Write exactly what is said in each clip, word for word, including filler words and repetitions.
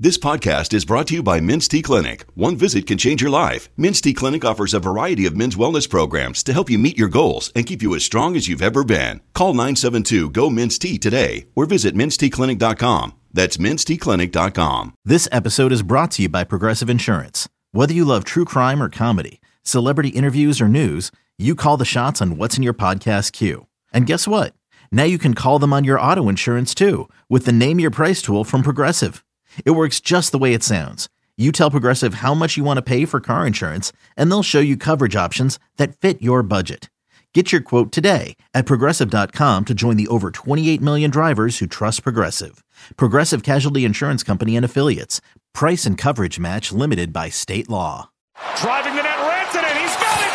This podcast is brought to you by Men's T Clinic. One visit can change your life. Men's T Clinic offers a variety of men's wellness programs to help you meet your goals and keep you as strong as you've ever been. Call nine seven two, G O, Men's T today or visit mens t clinic dot com. That's mens t clinic dot com. This episode is brought to you by Progressive Insurance. Whether you love true crime or comedy, celebrity interviews or news, you call the shots on what's in your podcast queue. And guess what? Now you can call them on your auto insurance too with the Name Your Price tool from Progressive. It works just the way it sounds. You tell Progressive how much you want to pay for car insurance, and they'll show you coverage options that fit your budget. Get your quote today at progressive dot com to join the over twenty-eight million drivers who trust Progressive. Progressive Casualty Insurance Company and Affiliates. Price and coverage match limited by state law. Driving the net, Rantanen, he's got it!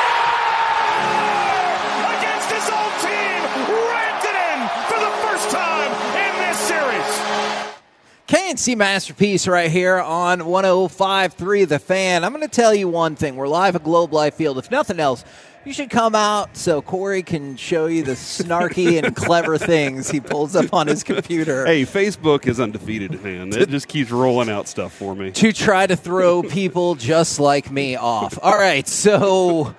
Score! Against his old team, Rantanen for the first time in this series. K and C Masterpiece right here on one oh five point three The Fan. I'm going to tell you one thing. We're live at Globe Life Field. If nothing else, you should come out so Corey can show you the snarky and clever things he pulls up on his computer. Hey, Facebook is undefeated, man. It just keeps rolling out stuff for me. To try to throw people just like me off. All right, so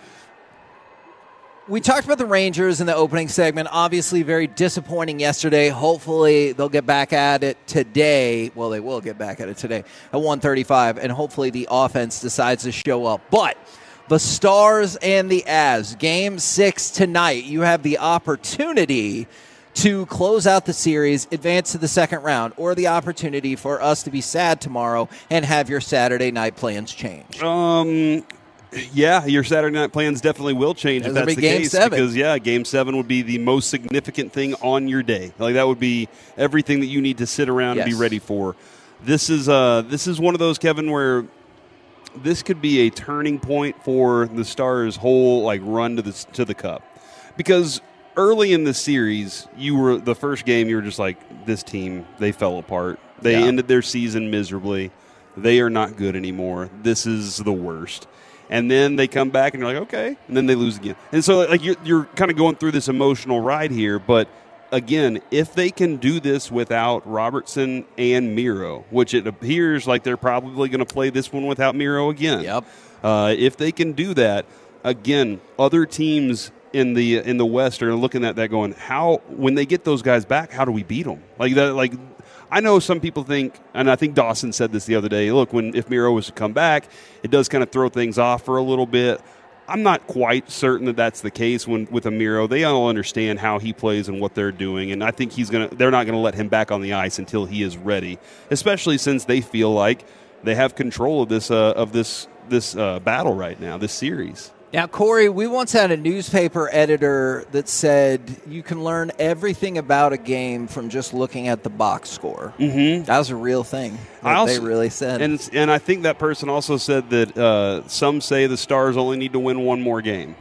we talked about the Rangers in the opening segment. Obviously, very disappointing yesterday. Hopefully, they'll get back at it today. Well, they will get back at it today at one thirty-five, and hopefully the offense decides to show up. But the Stars and the Avs, game six tonight. You have the opportunity to close out the series, advance to the second round, or the opportunity for us to be sad tomorrow and have your Saturday night plans change. Um, yeah, your Saturday night plans definitely will change if That'll that's be the game case. seven. Because, yeah, game seven would be the most significant thing on your day. Like, that would be everything that you need to sit around Yes. and be ready for. This is uh, this is one of those, Kevin, where this could be a turning point for the Stars' whole like run to the to the Cup, because early in the series, you were the first game. You were just like, this team, they fell apart. They Yeah. ended their season miserably. They are not good anymore. This is the worst. And then they come back and you're like, okay, and then they lose again. And so like you're you're kind of going through this emotional ride here, but again, if they can do this without Robertson and Miro, which it appears like they're probably going to play this one without Miro again. Yep. Uh, if they can do that, again, other teams in the in the West are looking at that going, how when they get those guys back, how do we beat them? Like that. Like I know some people think, and I think Dawson said this the other day. Look, when if Miro was to come back, it does kind of throw things off for a little bit. I'm not quite certain that that's the case when with a Miro. They all understand how he plays and what they're doing, and I think he's gonna. They're not going to let him back on the ice until he is ready, especially since they feel like they have control of this uh, of this this uh, battle right now, this series. Now, Corey, we once had a newspaper editor that said you can learn everything about a game from just looking at the box score. Mm-hmm. That was a real thing that I also, they really said. And and I think that person also said that uh, some say the Stars only need to win one more game.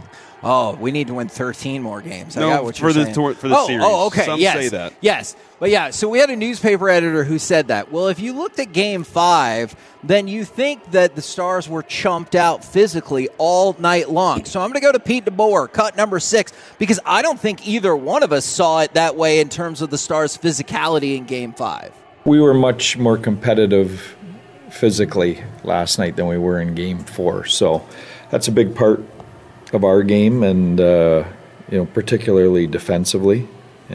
Oh, we need to win thirteen more games. No, I got what for you're the saying. tour- for the oh, series. Oh, okay. Some yes. say that. Yes. But yeah, so we had a newspaper editor who said that. Well, if you looked at game five, then you think that the Stars were chumped out physically all night long. So I'm going to go to Pete DeBoer, cut number six, because I don't think either one of us saw it that way in terms of the Stars' physicality in game five. We were much more competitive physically last night than we were in game four. So that's a big part of our game, and uh, you know, particularly defensively.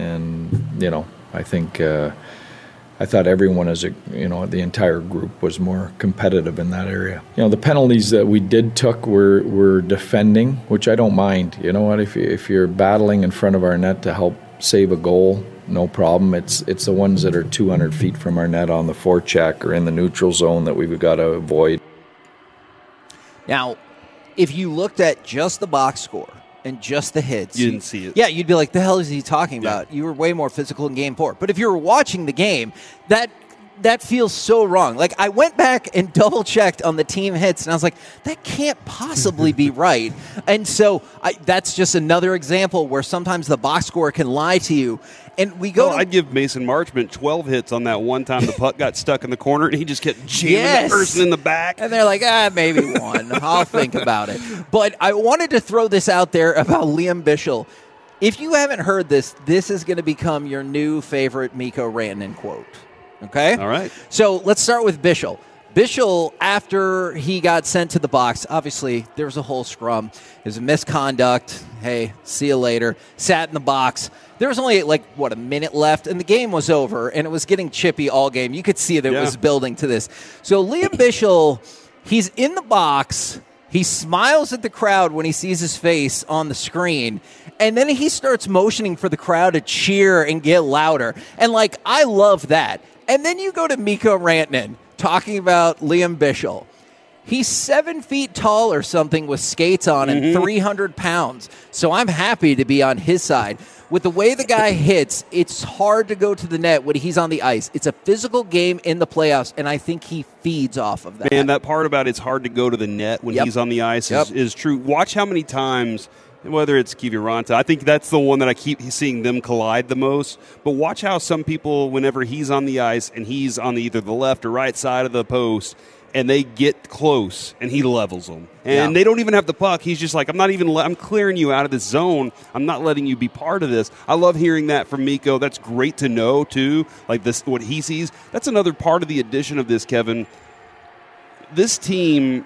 And you know, I think uh, I thought everyone, as a you know, the entire group was more competitive in that area. You know, the penalties that we did took were were defending, which I don't mind. You know what? If you, if you're battling in front of our net to help save a goal, no problem. It's it's the ones that are two hundred feet from our net on the forecheck or in the neutral zone that we've got to avoid. Now, if you looked at just the box score and just the hits, You didn't see it. Yeah, you'd be like, the hell is he talking Yeah. about? You were way more physical in game four. But if you were watching the game, that that feels so wrong. Like, I went back and double-checked on the team hits, and I was like, that can't possibly be right. And so I, that's just another example where sometimes the box score can lie to you. And we go Well, to, I'd give Mason Marchment twelve hits on that one time the puck got stuck in the corner and he just kept jamming Yes. the person in the back. And they're like, ah, maybe one. I'll think about it. But I wanted to throw this out there about Liam Bichsel. If you haven't heard this, this is going to become your new favorite Mikko Rantanen quote. Okay? All right. So let's start with Bischel. Bischel, after he got sent to the box, obviously there was a whole scrum. It was a misconduct. Hey, see you later. Sat in the box. There was only, like, what, a minute left, and the game was over, and it was getting chippy all game. You could see that yeah. it was building to this. So Liam Bischel, he's in the box. He smiles at the crowd when he sees his face on the screen, and then he starts motioning for the crowd to cheer and get louder. And, like, I love that. And then you go to Mikko Rantanen talking about Liam Bischel. He's seven feet tall or something with skates on and mm-hmm. three hundred pounds. So I'm happy to be on his side. With the way the guy hits, it's hard to go to the net when he's on the ice. It's a physical game in the playoffs, and I think he feeds off of that. Man, that part about it's hard to go to the net when yep. he's on the ice yep. is, is true. Watch how many times, whether it's Kiviranta, I think that's the one that I keep seeing them collide the most. But watch how some people, whenever he's on the ice and he's on the, either the left or right side of the post, and they get close, and he levels them. And yeah. they don't even have the puck. He's just like, I'm not even, le- I'm clearing you out of this zone. I'm not letting you be part of this. I love hearing that from Mikko. That's great to know, too, like this, what he sees. That's another part of the addition of this, Kevin. This team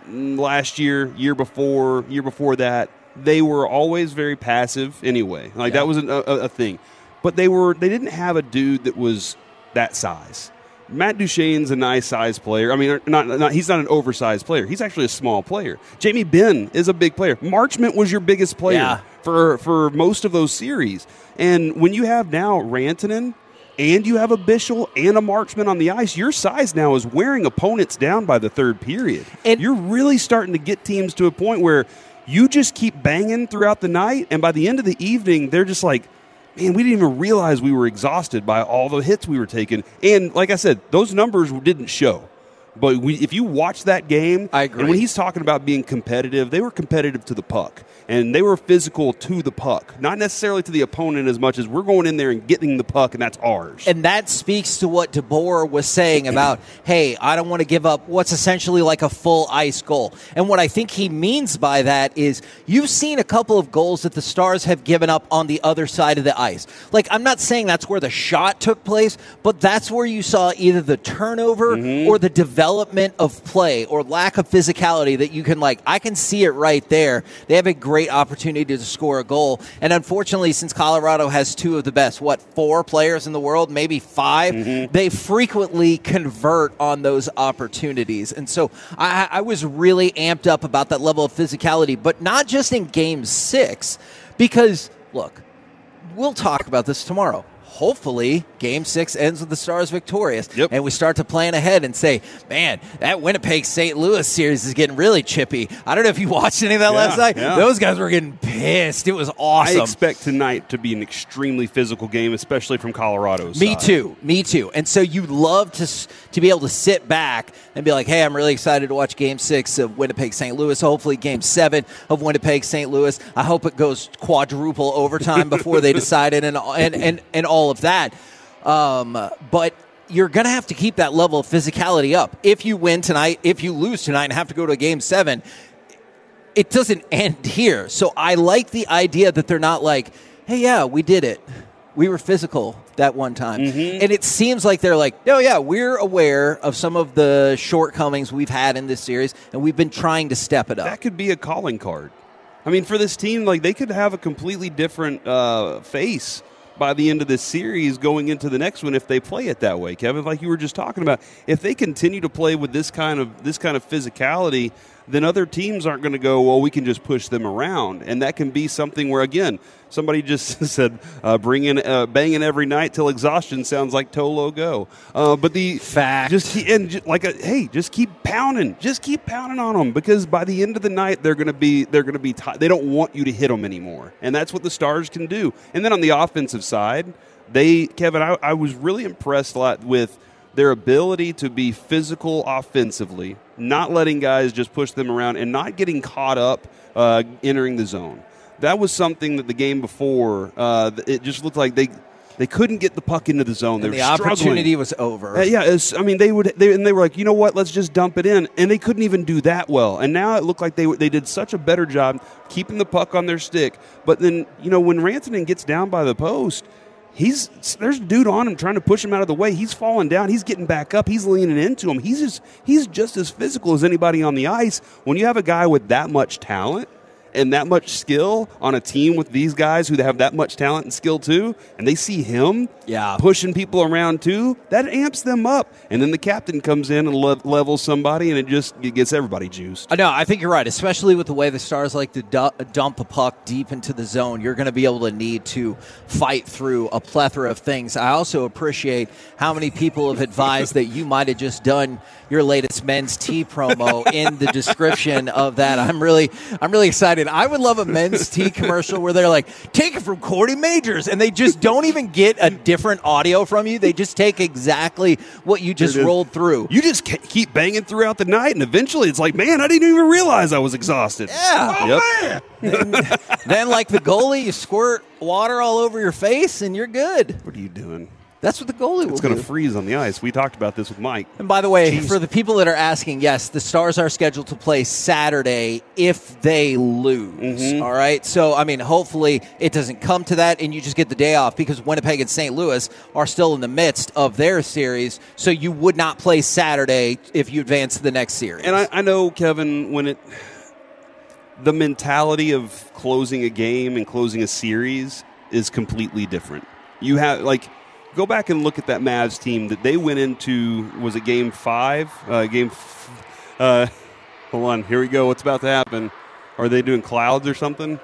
last year, year before, year before that, they were always very passive anyway. Like, yeah. that was a, a, a thing. But they were they didn't have a dude that was that size. Matt Duchene's a nice size player. I mean, not, not he's not an oversized player. He's actually a small player. Jamie Benn is a big player. Marchment was your biggest player yeah. for for most of those series. And when you have now Rantanen and you have a Bischel and a Marchment on the ice, your size now is wearing opponents down by the third period. And you're really starting to get teams to a point where you just keep banging throughout the night, and by the end of the evening, they're just like, man, we didn't even realize we were exhausted by all the hits we were taking. And like I said, those numbers didn't show. But we, if you watch that game, I agree. And when he's talking about being competitive, they were competitive to the puck. And they were physical to the puck, not necessarily to the opponent as much as we're going in there and getting the puck, and that's ours. And that speaks to what DeBoer was saying about, hey, I don't want to give up what's essentially like a full ice goal. And what I think he means by that is you've seen a couple of goals that the Stars have given up on the other side of the ice. Like, I'm not saying that's where the shot took place, but that's where you saw either the turnover mm-hmm. or the development of play or lack of physicality that you can, like, I can see it right there. They have a great opportunity to score a goal. And unfortunately, since Colorado has two of the best, what, four players in the world, maybe five, mm-hmm. they frequently convert on those opportunities. And so I, I was really amped up about that level of physicality, but not just in game six, because, look, we'll talk about this tomorrow. Hopefully, Game six ends with the Stars victorious, yep. and we start to plan ahead and say, man, that Winnipeg-Saint Louis series is getting really chippy. I don't know if you watched any of that yeah, last night. Yeah. Those guys were getting pissed. It was awesome. I expect tonight to be an extremely physical game, especially from Colorado's Me side. too. Me too. And so you love to to be able to sit back and be like, hey, I'm really excited to watch Game six of Winnipeg-Saint Louis, hopefully Game seven of Winnipeg-Saint Louis. I hope it goes quadruple overtime before they decide it and, and, and, and all of that. Um, but you're going to have to keep that level of physicality up. If you win tonight, if you lose tonight and have to go to a game seven, it doesn't end here. So I like the idea that they're not like, hey, yeah, we did it. We were physical that one time. Mm-hmm. And it seems like they're like, oh, yeah, we're aware of some of the shortcomings we've had in this series, and we've been trying to step it up. That could be a calling card. I mean, for this team, like they could have a completely different uh, face by the end of this series going into the next one if they play it that way, Kevin, like you were just talking about. If they continue to play with this kind of this kind of physicality, then other teams aren't going to go, well, we can just push them around. And that can be something where, again, somebody just said, uh, bring in, uh, banging every night till exhaustion sounds like Tolo go. Uh, but the fact, just and just like, a, hey, just keep pounding, just keep pounding on them, because by the end of the night, they're going to be, they're going to be, t- they don't want you to hit them anymore. And that's what the Stars can do. And then on the offensive side, they, Kevin, I, I was really impressed a lot with their ability to be physical offensively, not letting guys just push them around and not getting caught up uh, entering the zone. That was something that the game before, uh, it just looked like they they couldn't get the puck into the zone. They and were the struggling. Opportunity was over. Uh, yeah, was, I mean, they would, they, and they were like, you know what, let's just dump it in. And they couldn't even do that well. And now it looked like they they did such a better job keeping the puck on their stick. But then, you know, when Rantanen gets down by the post, He's there's a dude on him trying to push him out of the way. He's falling down. He's getting back up. He's leaning into him. He's just he's just as physical as anybody on the ice. When you have a guy with that much talent and that much skill on a team with these guys who have that much talent and skill too, and they see him yeah. pushing people around too, that amps them up. And then the captain comes in and le- levels somebody, and it just it gets everybody juiced. I know. I think you're right, especially with the way the Stars like to du- dump a puck deep into the zone. You're going to be able to need to fight through a plethora of things. I also appreciate how many people have advised that you might have just done your latest men's tea promo in the description of that. I'm really, I'm really excited. I would love a men's tea commercial where they're like, take it from Cordy Majors, and they just don't even get a different audio from you. They just take exactly what you just rolled through. You just keep banging throughout the night, and eventually it's like, man, I didn't even realize I was exhausted. Yeah. Oh, yep. then, then, like the goalie, you squirt water all over your face, and you're good. What are you doing? That's what the goalie will It's going do. to freeze on the ice. We talked about this with Mike. And by the way, Jeez. for the people that are asking, yes, the Stars are scheduled to play Saturday if they lose. Mm-hmm. All right? So, I mean, hopefully it doesn't come to that and you just get the day off because Winnipeg and Saint Louis are still in the midst of their series. So you would not play Saturday if you advance to the next series. And I, I know, Kevin, when it the mentality of closing a game and closing a series is completely different. You have, like... Go back and look at that Mavs team that they went into, was it game five? Uh, game, f- uh, hold on, here we go. What's about to happen? Are they doing clouds or something?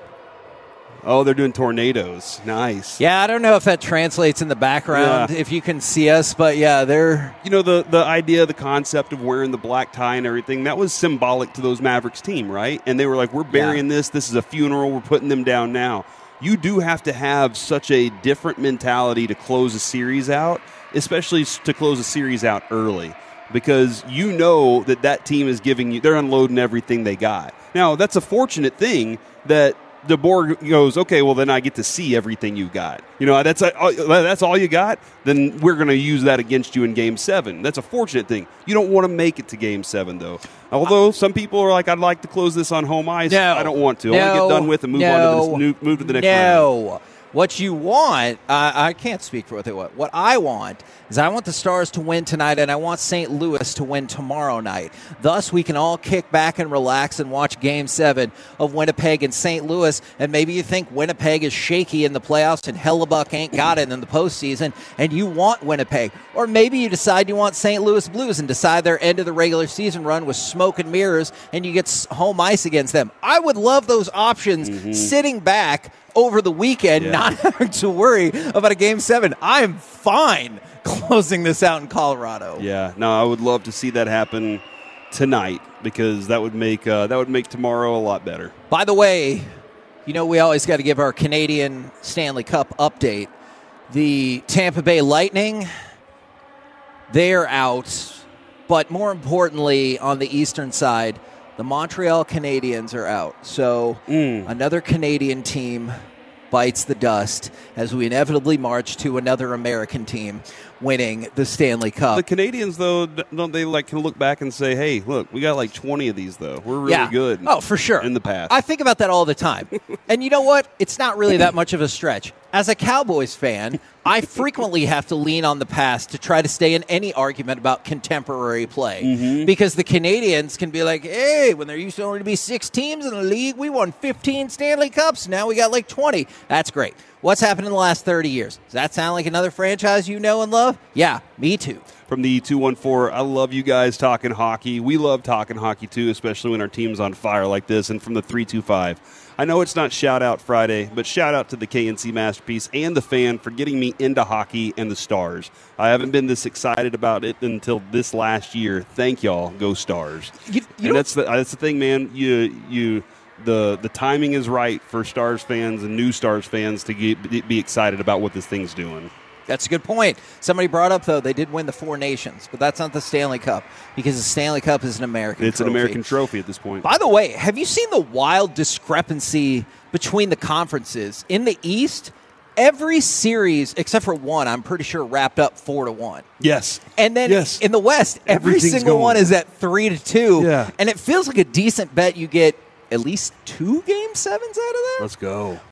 Oh, they're doing tornadoes. Nice. Yeah, I don't know if that translates in the background, Yeah. if you can see us, but yeah, they're... You know, the, the idea, the concept of wearing the black tie and everything, that was symbolic to those Mavericks team, right? And they were like, we're burying Yeah. this. This is a funeral. We're putting them down now. You do have to have such a different mentality to close a series out, especially to close a series out early, because you know that that team is giving you, they're unloading everything they got. Now, that's a fortunate thing that DeBoer goes, okay, well, then I get to see everything you got. You know, that's a, that's all you got? Then we're going to use that against you in Game seven. That's a fortunate thing. You don't want to make it to Game seven, though. Although some people are like, I'd like to close this on home ice. No. I don't want to. I No. want to get done with and move No. on to this new, move to the next round. No. What you want, uh, I can't speak for what they want. What I want is I want the Stars to win tonight, and I want Saint Louis to win tomorrow night. Thus, we can all kick back and relax and watch Game seven of Winnipeg and Saint Louis, and maybe you think Winnipeg is shaky in the playoffs and Hellebuck ain't got it in the postseason, and you want Winnipeg. Or maybe you decide you want Saint Louis Blues and decide their end of the regular season run was smoke and mirrors, and you get home ice against them. I would love those options Mm-hmm. sitting back over the weekend, Yeah. not having to worry about a Game seven. I'm fine closing this out in Colorado. Yeah, no, I would love to see that happen tonight because that would make uh, that would make tomorrow a lot better. By the way, you know we always got to give our Canadian Stanley Cup update. The Tampa Bay Lightning, they're out. But more importantly, on the eastern side, the Montreal Canadiens are out. So Mm. another Canadian team bites the dust as we inevitably march to another American team winning the Stanley Cup. The Canadians, though, d- don't they like can look back and say, "Hey, look, we got like twenty of these, though. We're really yeah. good." Oh, for sure. In the past, I think about that all the time. And you know what? It's not really that much of a stretch. As a Cowboys fan, I frequently have to lean on the past to try to stay in any argument about contemporary play. Mm-hmm. Because the Canadians can be like, hey, when there used to only be six teams in the league, we won fifteen Stanley Cups. Now we got like twenty. That's great. What's happened in the last thirty years? Does that sound like another franchise you know and love? Yeah, me too. From the two one four, I love you guys talking hockey. We love talking hockey, too, especially when our team's on fire like this. And from the three two five, I know it's not Shout Out Friday, but shout out to the K N C Masterpiece and the fan for getting me into hockey and the Stars. I haven't been this excited about it until this last year. Thank y'all. Go Stars. You, you and that's the, that's the thing, man. You you the the timing is right for Stars fans and new Stars fans to get, be excited about what this thing's doing. That's a good point. Somebody brought up, though, they did win the Four Nations, but that's not the Stanley Cup because the Stanley Cup is an American It's trophy. an American trophy at this point. By the way, have you seen the wild discrepancy between the conferences? In the East, every series, except for one, I'm pretty sure wrapped up four to one. Yes. And then yes. in the West, every Everything's single going. one is at three to two. Yeah. And it feels like a decent bet you get at least two game sevens out of that. Let's go.